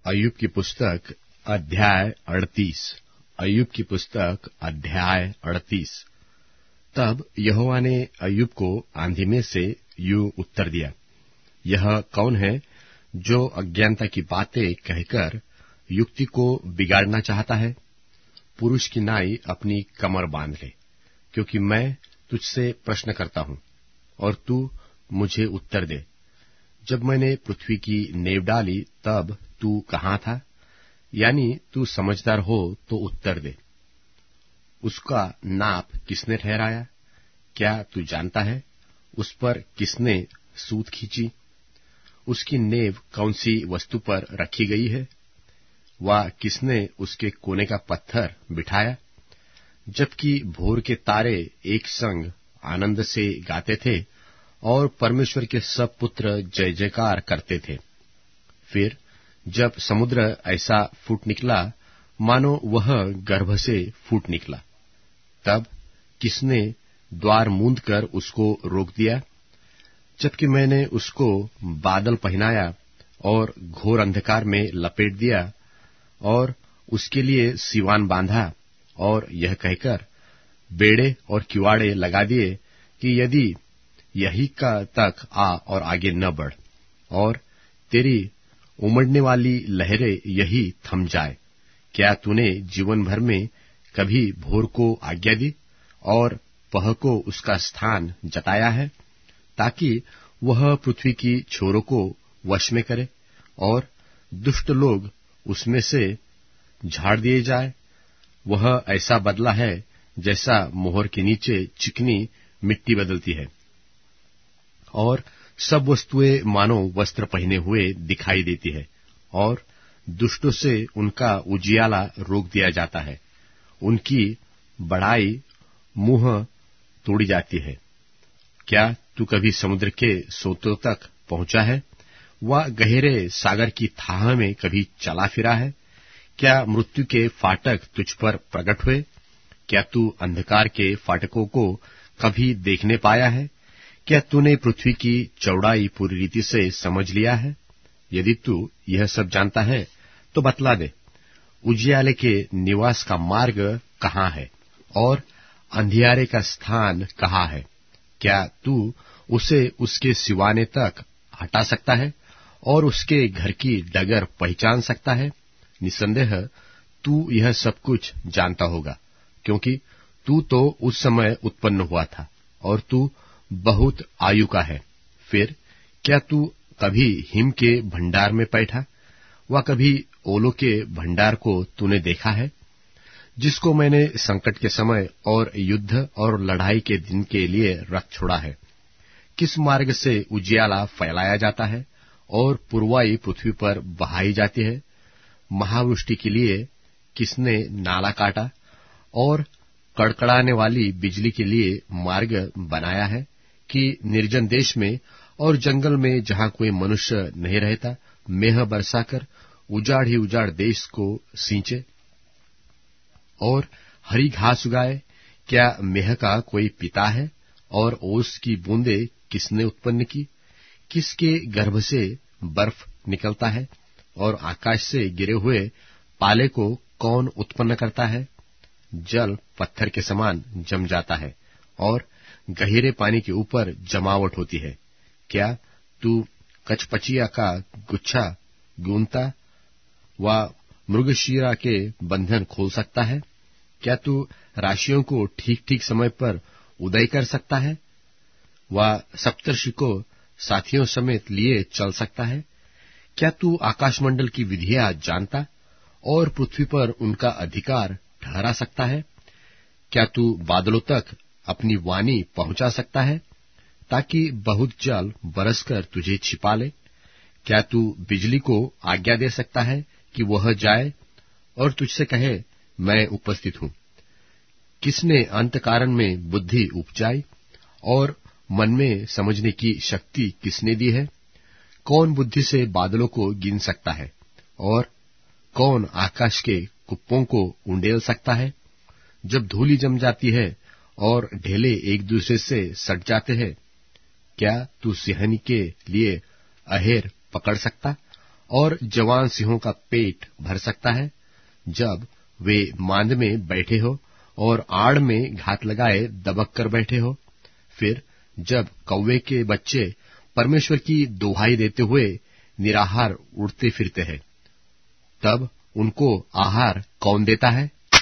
अय्यूब की पुस्तक अध्याय 38। अय्यूब की पुस्तक अध्याय 38। तब यहोवा ने अय्यूब को आंधी में से यूं उत्तर दिया, यह कौन है जो अज्ञानता की बातें कहकर युक्ति को बिगाड़ना चाहता है? पुरुष की नाई अपनी कमर बांध ले, क्योंकि मैं तुझसे प्रश्न करता हूं और तू मुझे उत्तर दे। जब मैंने पृथ्वी की नेव डाली तब तू कहां था? यानी तू समझदार हो तो उत्तर दे। उसका नाप किसने ठहराया? क्या तू जानता है? उस पर किसने सूत खींची? उसकी नेव कौन सी वस्तु पर रखी गई है? वह किसने उसके कोने का पत्थर बिठाया? जबकि भोर के तारे एक संग आनंद से गाते थे और परमेश्वर के सब पुत्र जय जयकार करते थे। फिर जब समुद्र ऐसा फूट निकला मानो वह गर्भ से फूट निकला, तब किसने द्वार मूंद कर उसको रोक दिया? जबकि मैंने उसको बादल पहनाया और घोर अंधकार में लपेट दिया और उसके लिए सिवान बांधा और यह कहकर बेड़े और किवाड़े लगा दिए कि यदि यही का तक आ और आगे न बढ़ और तेरी उमड़ने वाली लहरें यही थम जाए। क्या तूने जीवन भर में कभी भोर को आज्ञा दी और पह को उसका स्थान जताया है, ताकि वह पृथ्वी की छोरों को वश में करे और दुष्ट लोग उसमें से झाड़ दिए जाए? वह ऐसा बदला है जैसा मोहर के नीचे चिकनी मिट्टी बदलती है, और सब वस्तुएं मानो वस्त्र पहने हुए दिखाई देती है, और दुष्टों से उनका उजियाला रोक दिया जाता है। उनकी बड़ाई मुंह तोड़ी जाती है। क्या तू कभी समुद्र के सोतों तक पहुंचा है? वह गहरे सागर की थाह में कभी चला फिरा है? क्या मृत्यु के फाटक तुझ पर प्रकट हुए? क्या तू अंधकार के फाटकों को कभी देखने पाया है? क्या तूने पृथ्वी की चौड़ाई पूरी रीति से समझ लिया है? यदि तू यह सब जानता है तो बतला दे, उजियाले के निवास का मार्ग कहाँ है और अंधियारे का स्थान कहाँ है? क्या तू उसे उसके सिवाने तक हटा सकता है और उसके घर की डगर पहचान सकता है? निसंदेह तू यह सब कुछ जानता होगा, क्योंकि तू तो उस समय उत्पन्न हुआ था और तू बहुत आयु का है। फिर क्या तू कभी हिम के भंडार में बैठा? व कभी ओलों के भंडार को तूने देखा है, जिसको मैंने संकट के समय और युद्ध और लड़ाई के दिन के लिए रख छोड़ा है? किस मार्ग से उजियाला फैलाया जाता है और पुरवाई पृथ्वी पर बहाई जाती है? महावृष्टि के लिए किसने नाला काटा और कड़कड़ाने वाली बिजली के लिए मार्ग बनाया है, कि निर्जन देश में और जंगल में जहां कोई मनुष्य नहीं रहता मेह बरसाकर उजाड़ ही उजाड़ देश को सींचे और हरी घास उगाए? क्या मेह का कोई पिता है और ओस की बूंदे किसने उत्पन्न की? किसके गर्भ से बर्फ निकलता है और आकाश से गिरे हुए पाले को कौन उत्पन्न करता है? जल पत्थर के समान जम जाता है और गहरे पानी के ऊपर जमावट होती है। क्या तू कचपचिया का गुच्छा गूंथता व मृगशीरा के बंधन खोल सकता है? क्या तू राशियों को ठीक ठीक समय पर उदय कर सकता है व सप्तर्षि को साथियों समेत लिए चल सकता है? क्या तू आकाशमंडल की विधियां जानता और पृथ्वी पर उनका अधिकार ठहरा सकता है? क्या तू बादलों तक अपनी वाणी पहुंचा सकता है, ताकि बहुत जल बरसकर तुझे छिपा ले? क्या तू बिजली को आज्ञा दे सकता है कि वह जाए और तुझसे कहे, मैं उपस्थित हूं? किसने अंतःकरण में बुद्धि उपजाई और मन में समझने की शक्ति किसने दी है? कौन बुद्धि से बादलों को गिन सकता है और कौन आकाश के कुप्पों को उंडेल सकता है? जब धूलि जम जाती है और ढेले एक दूसरे से सट जाते हैं, क्या तू सिंहनी के लिए अहेर पकड़ सकता और जवान सिंहों का पेट भर सकता है जब वे मांद में बैठे हो और आड़ में घात लगाए दबक कर बैठे हो। फिर जब कौवे के बच्चे परमेश्वर की दुहाई देते हुए निराहार उड़ते फिरते हैं, तब उनको आहार कौन देता है?